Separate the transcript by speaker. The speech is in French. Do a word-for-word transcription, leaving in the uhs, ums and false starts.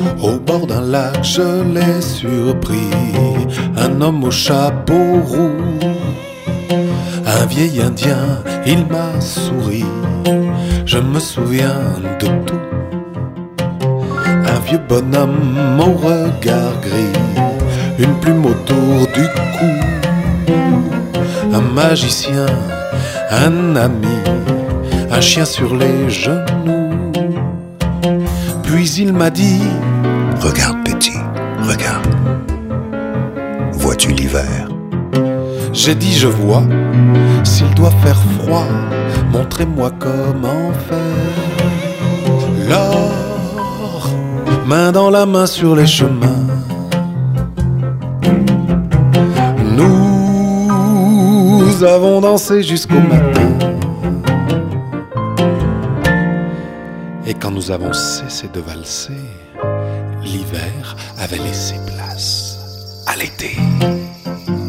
Speaker 1: Au bord d'un lac, je l'ai surpris, un homme au chapeau roux, un vieil indien, il m'a souri. Je me souviens de tout. Un vieux bonhomme au regard gris, une plume autour du cou, un magicien, un ami, un chien sur les genoux. Puis il m'a dit:
Speaker 2: regarde petit, regarde. Vois-tu l'hiver?
Speaker 1: J'ai dit: je vois. S'il doit faire froid, montrez-moi comment faire. L'or, main dans la main sur les chemins, nous avons dansé jusqu'au matin. Et quand nous avons cessé de valser, l'hiver avait laissé place à l'été.